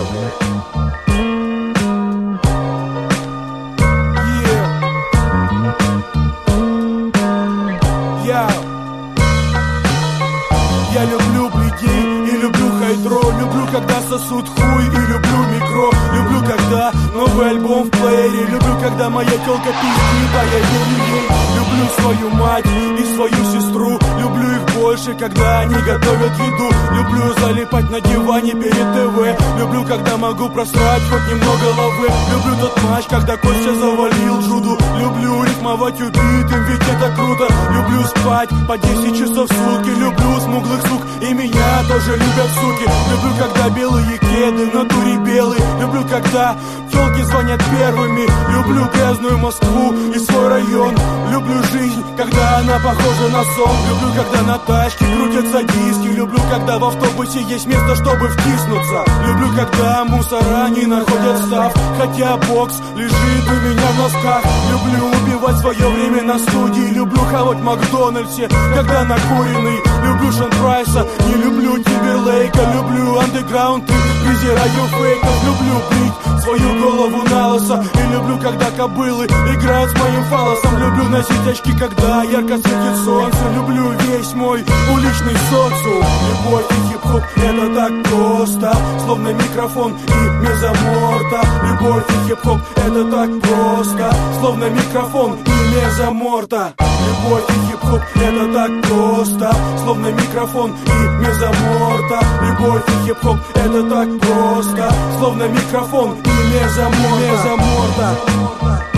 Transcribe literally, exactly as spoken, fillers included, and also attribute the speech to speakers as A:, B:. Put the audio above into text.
A: Я люблю блики и люблю хайдро. Люблю, когда сосут хуй, и люблю микро. Люблю, когда новый альбом в плеере. Люблю, когда моя тёлка пиздит, а я верю ей. Люблю свою мать и свою сестру. Люблю их больше, когда они готовят еду. Люблю залипать на диване перед ТВ. Люблю, когда могу просрать хоть немного лавы. Люблю тот матч, когда Костя завалил Джуду. Люблю рифмовать убитым, ведь это круто. Люблю спать по десять часов в сутки. Люблю смуглых сук, и меня тоже любят суки. Люблю, когда белые кеды в натуре белые. Люблю, когда тёлки звонят первыми. Люблю грязную Москву и свой район. Люблю жизнь, когда она похожа на сон. Люблю, когда на тачке крутятся диски. Люблю, когда в автобусе есть место, чтобы втиснуться. Люблю, когда мусора не находят став, хотя бокс лежит у меня в носках. Люблю убивать свое время на студии. Люблю хавать в Макдональдсе, когда накуренный. Люблю Шон Прайса, не люблю Тимберлейка. Люблю андеграунд и презираю фейков. Люблю брить свою голову на лысо. И люблю, когда кобылы играют с моим фалосом. Люблю носить очки, когда ярко светит солнце. Люблю весь мой уличный социум. Любовь и хип-хоп — это так просто, словно микрофон и мезоморта. Любовь и хип-хоп — это так просто, словно микрофон и мезоморта. Любовь и хип-хоп — это так просто, словно микрофон и мезоморта. Любовь и хип-хоп — это так просто, словно микрофон и мезоморта.